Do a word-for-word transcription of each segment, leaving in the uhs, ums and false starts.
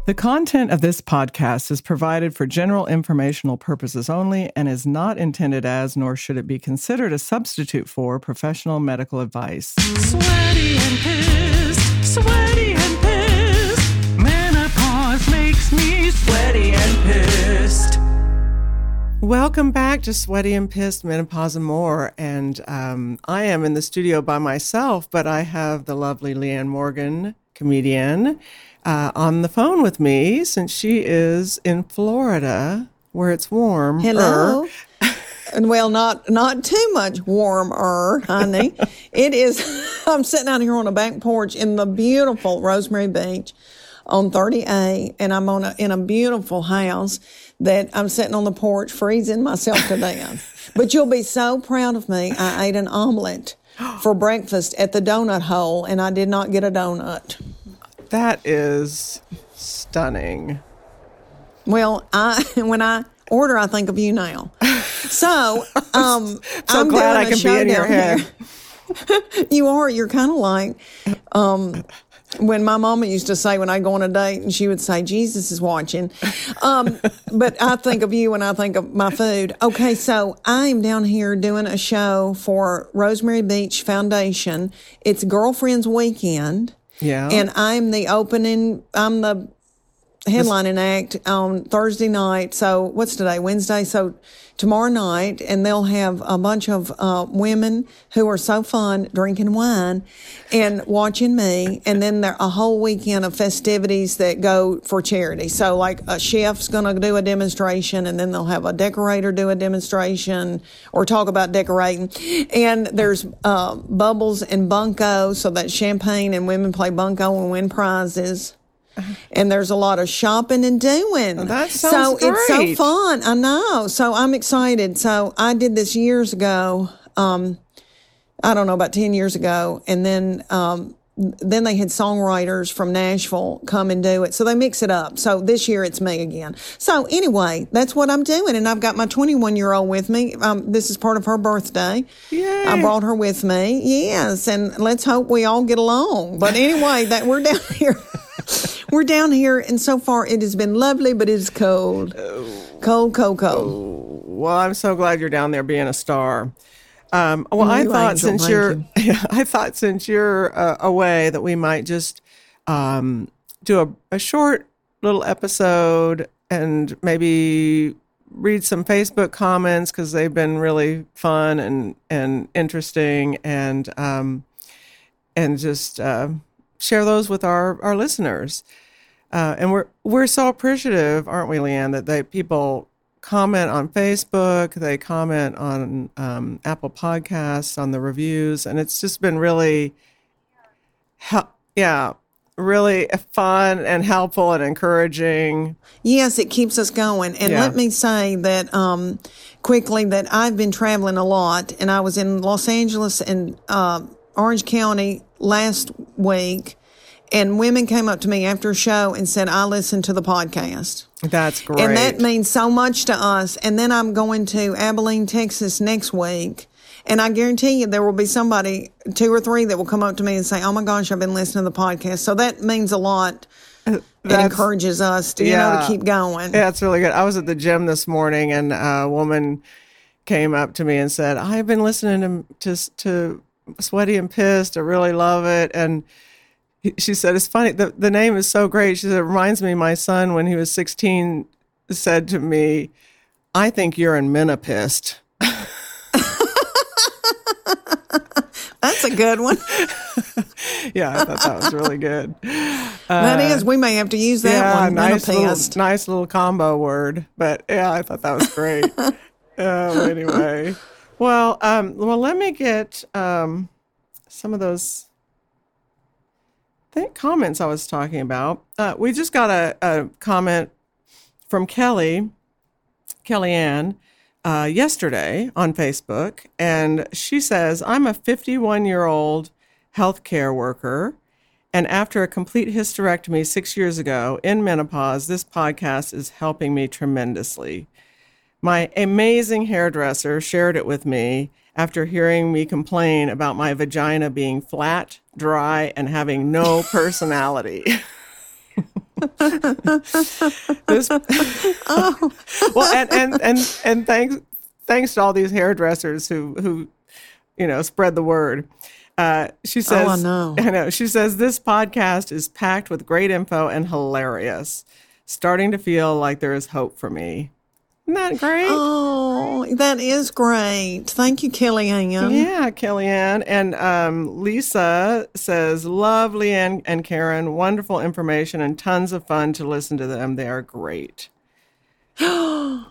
The content of this podcast is provided for general informational purposes only and is not intended as, nor should it be considered a substitute for, professional medical advice. Sweaty and pissed, sweaty and pissed. Menopause makes me sweaty and pissed. Welcome back to Sweaty and Pissed, Menopause and More. And um, I am in the studio by myself, but I have the lovely Leanne Morgan, comedian, Uh, on the phone with me since she is in Florida where it's warm. Hello. And well, not not too much warmer, honey. It is. I'm sitting out here on a back porch in the beautiful Rosemary Beach on thirty A, and I'm on a, in a beautiful house that I'm sitting on the porch freezing myself to death. But you'll be so proud of me. I ate an omelet for breakfast at the donut hole, and I did not get a donut. That is stunning. Well, I when I order, I think of you now. So, um, so I'm glad doing I a can show be in your down head. here. You are. You're kind of like um, when my mama used to say when I go on a date, and she would say, "Jesus is watching." Um, but I think of you when I think of my food. Okay, so I'm down here doing a show for Rosemary Beach Foundation. It's Girlfriends Weekend. Yeah. And I'm the opening, I'm the headlining act on Thursday night. So what's today? Wednesday. So tomorrow night, and they'll have a bunch of uh, women who are so fun drinking wine and watching me. And then there a whole weekend of festivities that go for charity. So like a chef's going to do a demonstration, and then they'll have a decorator do a demonstration or talk about decorating. And there's uh, bubbles and bunco, so that's champagne, and women play bunco and win prizes. And there's a lot of shopping and doing. Oh, that so sounds great. It's so fun. I know. So I'm excited. So I did this years ago. Um, I don't know, about ten years ago. And then, um, then they had songwriters from Nashville come and do it. So they mix it up. So this year it's me again. So anyway, that's what I'm doing. And I've got my twenty-one year old with me. Um, this is part of her birthday. Yay. I brought her with me. Yes. And let's hope we all get along. But anyway, that we're down here. We're down here, and so far it has been lovely, but it is cold. Cold, cold, cold. Oh, well, I'm so glad you're down there being a star. Um, well, I You thought angel, since thank you're, you. yeah, I thought since you're uh, away that we might just um, do a, a short little episode and maybe read some Facebook comments because they've been really fun and and interesting, and um, and just. Uh, share those with our, our listeners. Uh, and we're we're so appreciative, aren't we, Leanne, that they people comment on Facebook, they comment on um, Apple Podcasts, on the reviews, and it's just been really, hel- yeah, really fun and helpful and encouraging. Yes, it keeps us going. And Yeah. let me say that um, quickly that I've been traveling a lot, and I was in Los Angeles and uh, Orange County last week, and women came up to me after a show and said, I listened to the podcast. That's great. And that means so much to us. And then I'm going to Abilene, Texas next week. And I guarantee you there will be somebody, two or three, that will come up to me and say, oh my gosh, I've been listening to the podcast. So that means a lot. It encourages us to, you yeah. know, to keep going. Yeah, it's really good. I was at the gym this morning, and a woman came up to me and said, I've been listening to, to, to Sweaty and Pissed. I really love it. And she said, it's funny, the, the name is so great. She said, it reminds me, my son, when he was sixteen, said to me, I think you're in Menopissed. That's a good one. Yeah, I thought that was really good. Uh, that is. We may have to use that yeah, one. nice little, Menopissed. nice little combo word. But yeah, I thought that was great. Oh, anyway. Well, um, well, let me get um, some of those th- comments I was talking about. Uh, we just got a, a comment from Kelly, Kellyanne, uh, yesterday on Facebook, and she says, I'm a fifty-one-year-old healthcare worker, and after a complete hysterectomy six years ago in menopause, this podcast is helping me tremendously. My amazing hairdresser shared it with me after hearing me complain about my vagina being flat, dry, and having no personality. this, oh. well, and, and, and, and thanks, thanks to all these hairdressers who, who, you know, spread the word. Uh, she says, oh, I know. I know. She says, this podcast is packed with great info and hilarious. Starting to feel like there is hope for me. Isn't that great? Oh, that is great. Thank you, Kellyanne. Yeah, Kellyanne. And um, Lisa says, love Leanne and Karen. Wonderful information and tons of fun to listen to them. They are great. Yay.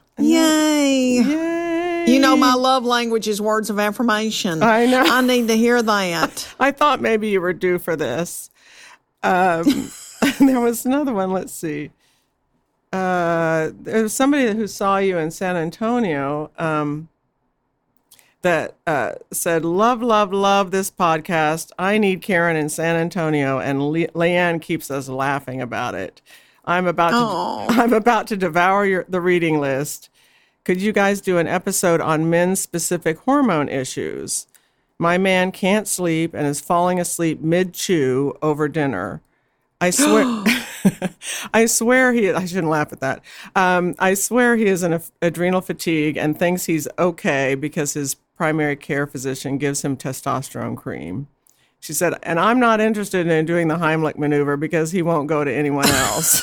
Yay. You know, my love language is words of affirmation. I know. I need to hear that. I thought maybe you were due for this. Um, there was another one. Let's see. Uh, there was somebody who saw you in San Antonio um, that uh, said, love, love, love this podcast. I need Karen in San Antonio, and Le- Leanne keeps us laughing about it. I'm about to, Oh. I'm about to devour your, the reading list. Could you guys do an episode on men's specific hormone issues? My man can't sleep and is falling asleep mid-chew over dinner. I swear, I swear he, I shouldn't laugh at that. Um, I swear he is in adrenal fatigue and thinks he's okay because his primary care physician gives him testosterone cream. She said, and I'm not interested in doing the Heimlich maneuver because he won't go to anyone else.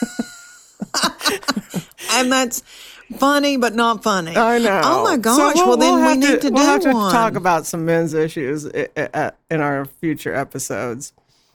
And that's funny, but not funny. I know. Oh my gosh. So we'll, well, then we'll we have need to, to, do we'll have to one. talk about some men's issues i- i- in our future episodes.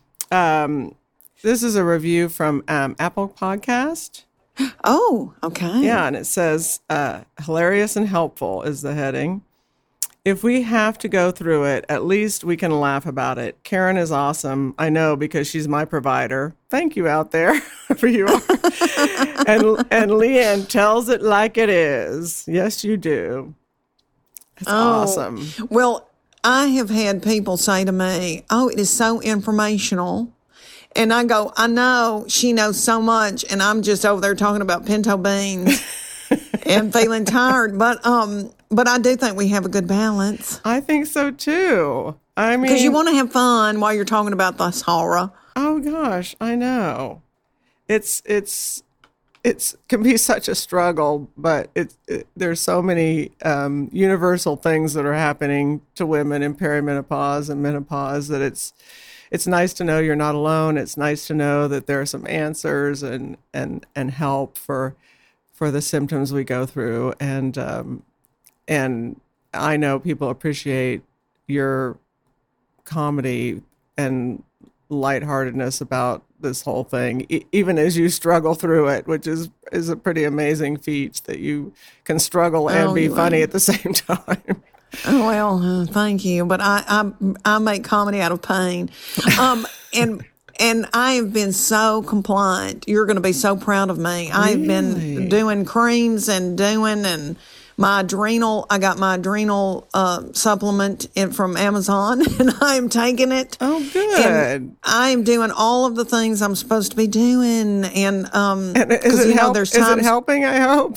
Um, this is a review from um, Apple Podcast. Oh, okay. Yeah, and it says, uh, hilarious and helpful is the heading. If we have to go through it, at least we can laugh about it. Karen is awesome. I know because she's my provider. Thank you out there for you are. and and Leanne tells it like it is. Yes, you do. It's Oh. awesome. Well, I have had people say to me, oh, it is so informational. And I go, I know she knows so much, and I'm just over there talking about pinto beans and feeling tired. But um, but I do think we have a good balance I think so too. I mean, because you want to have fun while you're talking about this horror. oh gosh, I know. It's it's it's can be such a struggle, but it, it there's so many um, universal things that are happening to women in perimenopause and menopause that it's it's nice to know you're not alone. It's nice to know that there are some answers and and and help for for the symptoms we go through. And um, and I know people appreciate your comedy and lightheartedness about this whole thing, e- even as you struggle through it, which is is a pretty amazing feat that you can struggle and Oh, be you funny are. at the same time. Oh, well, uh, thank you. But I, I, I make comedy out of pain. Um, and, and I have been so compliant. You're going to be so proud of me. I've been Really? doing creams and doing, and my adrenal, I got my adrenal, uh, supplement in, from Amazon, and I am taking it. Oh, good. And I am doing all of the things I'm supposed to be doing. And, um, And is because, it, you know, help, there's is it times. helping, I hope?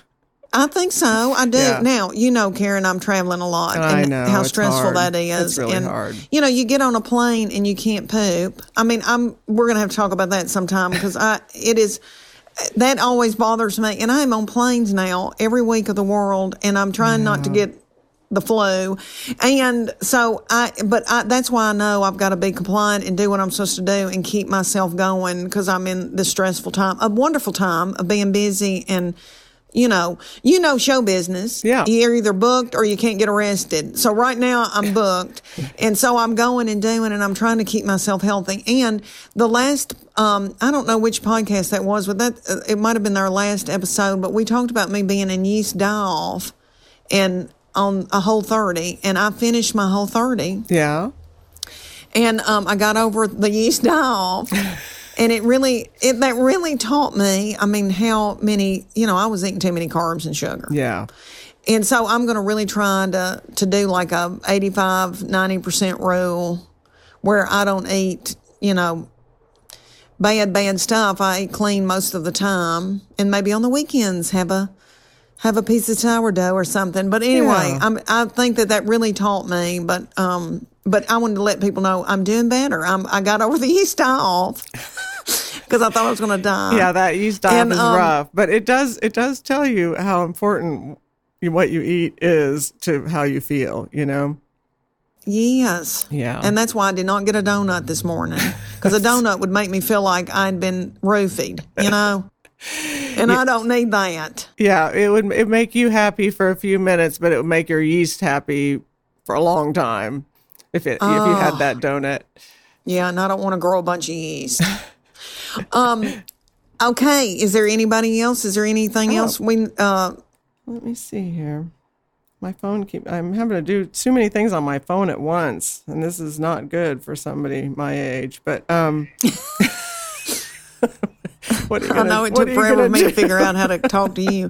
I think so. I do. Yeah. Now, you know, Karen, I'm traveling a lot. I and know, how it's stressful hard. that is. It's really and, hard. You know, you get on a plane and you can't poop. I mean, I'm we're going to have to talk about that sometime because I it is that always bothers me. And I'm on planes now every week of the world, and I'm trying not to get the flu. And so I, but I, that's why I know I've got to be compliant and do what I'm supposed to do and keep myself going because I'm in this stressful time, a wonderful time of being busy and, you know, you know, show business. Yeah. You're either booked or you can't get arrested. So right now I'm booked. And so I'm going and doing, and I'm trying to keep myself healthy. And the last, um, I don't know which podcast that was, but that, uh, it might have been our last episode, but we talked about me being in yeast die-off and on a Whole thirty, and I finished my Whole thirty. Yeah. And, um, I got over the yeast die-off. And it really, it, that really taught me, I mean, how many, you know, I was eating too many carbs and sugar. Yeah. And so I'm going to really try to, to do like a eighty-five, ninety percent rule where I don't eat, you know, bad, bad stuff. I eat clean most of the time. And maybe on the weekends have a, have a piece of sourdough or something. But anyway, Yeah. I'm, I think that that really taught me, but, um, but I wanted to let people know I'm doing better. I'm, I got over the yeast die-off. because I thought I was going to die. Yeah, that yeast dive And, is um, rough, but it does it does tell you how important you- what you eat is to how you feel. You know. Yes. Yeah. And that's why I did not get a donut this morning, because a donut would make me feel like I'd been roofied, you know? And I don't need that. Yeah, it would it make you happy for a few minutes, but it would make your yeast happy for a long time if it if you had that donut. Yeah, and I don't want to grow a bunch of yeast. um, okay. Is there anybody else? Is there anything Oh. else we? Uh, Let me see here. My phone keep I'm having to do too many things on my phone at once, and this is not good for somebody my age. But um what are you I gonna, know it what took are you forever gonna for me do? to figure out how to talk to you.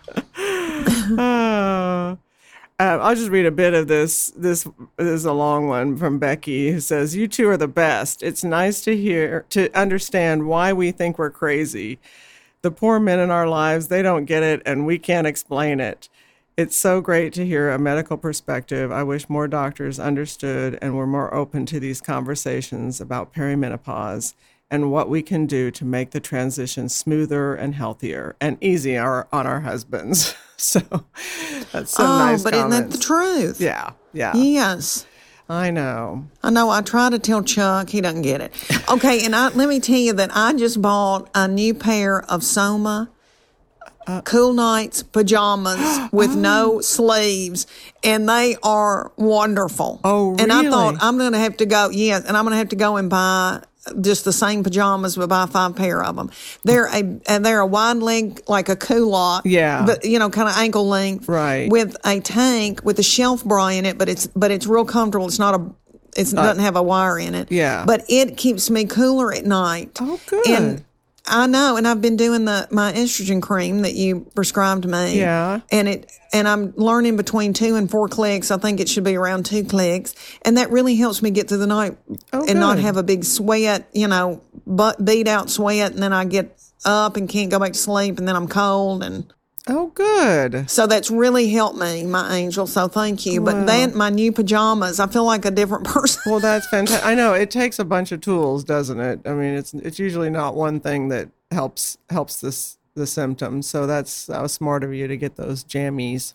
Uh, Uh, I'll just read a bit of this. This, this is a long one from Becky, who says, "You two are the best. It's nice to hear, to understand why we think we're crazy. The poor men in our lives, they don't get it, and we can't explain it. It's so great to hear a medical perspective. I wish more doctors understood and were more open to these conversations about perimenopause and what we can do to make the transition smoother and healthier and easier on our husbands." So that's some Oh, nice but isn't that comments. the truth? Yeah, yeah. Yes. I know. I know. I try to tell Chuck. He doesn't get it. Okay, and I, let me tell you that I just bought a new pair of Soma Uh, Cool Nights pajamas with no sleeves, and they are wonderful. Oh, And I really? thought I'm going to have to go, yes, and I'm going to have to go and buy just the same pajamas, but buy five pair of them. They're a and they're a wide leg, like a culotte, Yeah. but you know, kind of ankle length, Right. with a tank with a shelf bra in it, but it's but it's real comfortable. It's not a it doesn't have a wire in it. Yeah. But it keeps me cooler at night. Oh, good. And I know, and I've been doing the my estrogen cream that you prescribed me. Yeah. And it and I'm learning between two and four clicks. I think it should be around two clicks, and that really helps me get through the night Oh, and not good. have a big sweat, you know, butt beat out sweat, and then I get up and can't go back to sleep, and then I'm cold and. Oh, good. So that's really helped me, my angel. So thank you. But then my new pajamas, I feel like a different person. Well, that's fantastic. I know it takes a bunch of tools, doesn't it? I mean, it's it's usually not one thing that helps helps this the symptoms. So that's that was smart of you to get those jammies.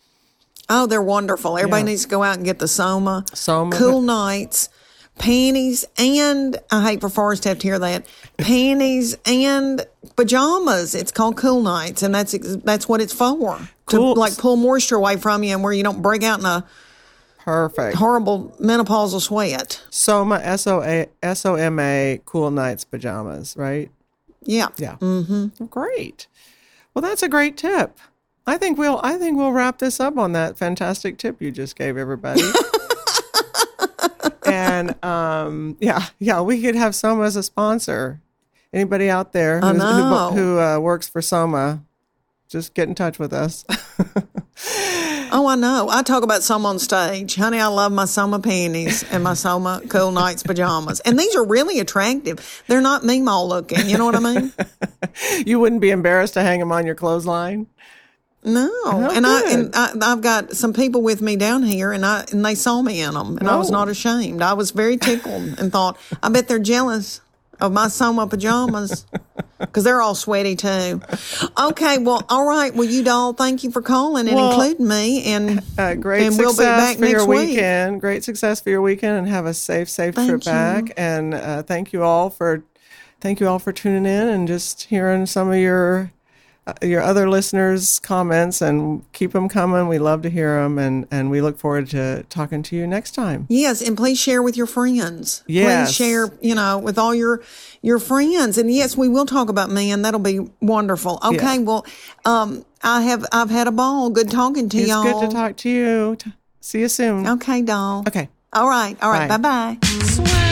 Oh, they're wonderful. Everybody Yeah. needs to go out and get the Soma. Soma. Cool Nights, panties, and I hate for Forrest to have to hear that, panties and pajamas. It's called Cool Nights, and that's ex- that's what it's for. Cool. To like pull moisture away from you and where you don't break out in a Perfect. horrible menopausal sweat. Soma, S O A S O M A, Cool Nights pajamas, right? Yeah. Yeah. Mm-hmm. Great. Well, that's a great tip. I think we'll I think we'll wrap this up on that fantastic tip you just gave everybody. And um, yeah, yeah, we could have Soma as a sponsor. Anybody out there I who's- know. who, who uh, works for Soma, just get in touch with us. Oh, I know. I talk about Soma on stage. Honey, I love my Soma panties and my Soma Cool Nights pajamas. And these are really attractive. They're not Meemaw looking. You know what I mean? You wouldn't be embarrassed to hang them on your clothesline? No. Oh, and I good. and I, I've got some people with me down here, and I and they saw me in them, and I was Oh. not ashamed. I was very tickled and thought, I bet they're jealous of my Soma pajamas. Because they're all sweaty too. Okay, well, all right. Well, you doll, thank you for calling and Well, including me. And Uh, great and success we'll be back for next your week. weekend. Great success for your weekend, and have a safe, safe Thank trip you. back. And uh, thank you all for, thank you all for tuning in and just hearing some of your, uh, your other listeners' comments. And keep them coming. We love to hear them, and and we look forward to talking to you next time. Yes, and please share with your friends. Yes. Please share, you know, with all your your friends. And yes, we will talk about men. That'll be wonderful. Okay, Yeah. well, um, I have I've had a ball. Good talking to It's y'all. good to talk to you. T- See you soon. Okay, doll. Okay. All right. All right. Bye. Bye bye. Sweaty